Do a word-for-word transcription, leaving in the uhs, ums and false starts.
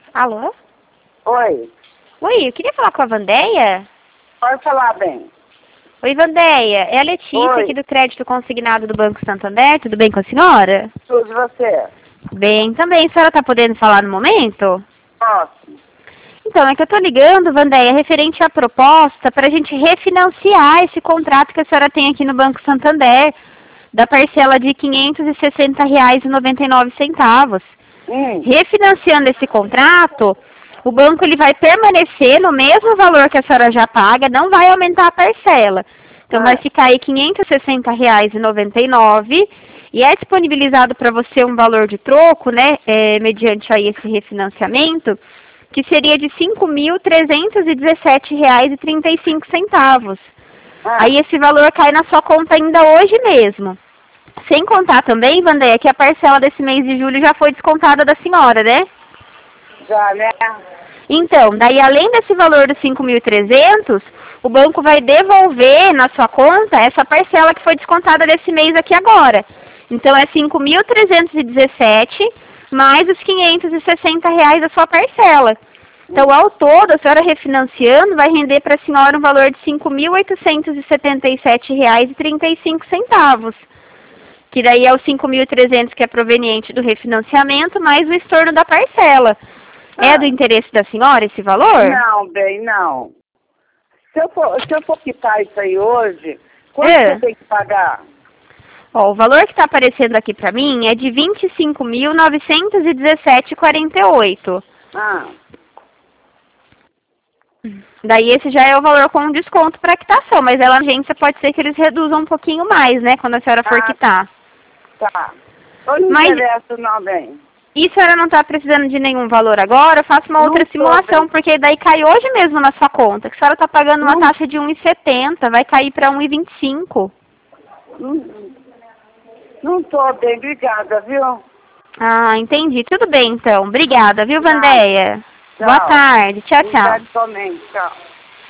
Alô? Oi, Oi, eu queria falar com a Vandeia. pode falar bem. Oi, Vandeia. É a Letícia Oi. aqui do Crédito Consignado do Banco Santander. Tudo bem com a senhora? Tudo você? Bem, também. A senhora está podendo falar no momento? Posso. Então, é que eu estou ligando, Vandeia, referente à proposta para a gente refinanciar esse contrato que a senhora tem aqui no Banco Santander, da parcela de quinhentos e sessenta reais e noventa e nove centavos. Hum. Refinanciando esse contrato, o banco ele vai permanecer no mesmo valor que a senhora já paga, não vai aumentar a parcela. Então, Ah. vai ficar aí quinhentos e sessenta reais e noventa e nove centavos e é disponibilizado para você um valor de troco, né, é, mediante aí esse refinanciamento, que seria de cinco mil trezentos e dezessete reais e trinta e cinco centavos. Ah. Aí esse valor cai na sua conta ainda hoje mesmo. Sem contar também, Vandeia, que a parcela desse mês de julho já foi descontada da senhora, né? Já, né? Então, daí além desse valor dos cinco mil e trezentos, o banco vai devolver na sua conta essa parcela que foi descontada desse mês aqui agora. Então é cinco mil trezentos e dezessete mais os quinhentos e sessenta reais da sua parcela. Então, ao todo, a senhora refinanciando vai render para a senhora um valor de cinco mil oitocentos e setenta e sete reais e trinta e cinco centavos. Que daí é os cinco mil e trezentos que é proveniente do refinanciamento, mais o estorno da parcela. Ah. É do interesse da senhora esse valor? Não, bem, não. Se eu for, se eu for quitar isso aí hoje, quanto É. eu tenho que pagar? Ó, o valor que está aparecendo aqui para mim é de vinte e cinco mil novecentos e dezessete reais e quarenta e oito centavos. Ah. Daí esse já é o valor com desconto para quitação, mas ela, agência, pode ser que eles reduzam um pouquinho mais, né, quando a senhora for Ah. quitar. Tá. Eu não Mas- interessa não, bem. E a senhora não está precisando de nenhum valor agora? Eu faço uma Não outra tô, simulação, bem. porque daí cai hoje mesmo na sua conta. Que a senhora está pagando uma Não. taxa de um real e setenta centavos, vai cair para um real e vinte e cinco centavos. Não, não tô bem, obrigada, viu? Ah, entendi. Tudo bem, então. Obrigada, viu, Tchau. Vandeia? Tchau. Boa tarde. Tchau, tchau. Obrigada também, tchau.